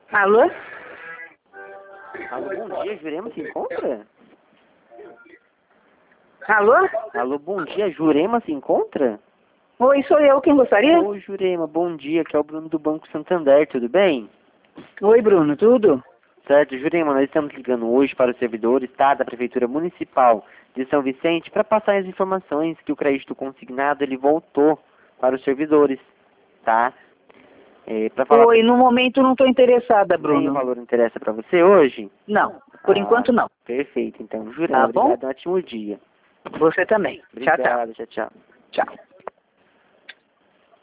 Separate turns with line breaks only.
Alô?
Alô, bom dia, Jurema se encontra?
Alô?
Alô, bom dia, Jurema se encontra?
Oi, sou eu, quem gostaria?
Oi, Jurema, bom dia, que é o Bruno do Banco Santander, tudo bem?
Oi, Bruno, tudo?
Certo, Jurema, nós estamos ligando hoje para os servidores, tá, da Prefeitura Municipal de São Vicente para passar as informações que o crédito consignado ele voltou para os servidores, tá? Para falar
Oi, no momento não estou interessada,
nem o
Bruno.
valor interessa para você hoje?
Não, por enquanto não.
Perfeito, então, Jurema,
Tá bom?
obrigado, um ótimo dia.
Você também. Tchau, tchau.
Obrigado, tchau, tchau.
Tchau.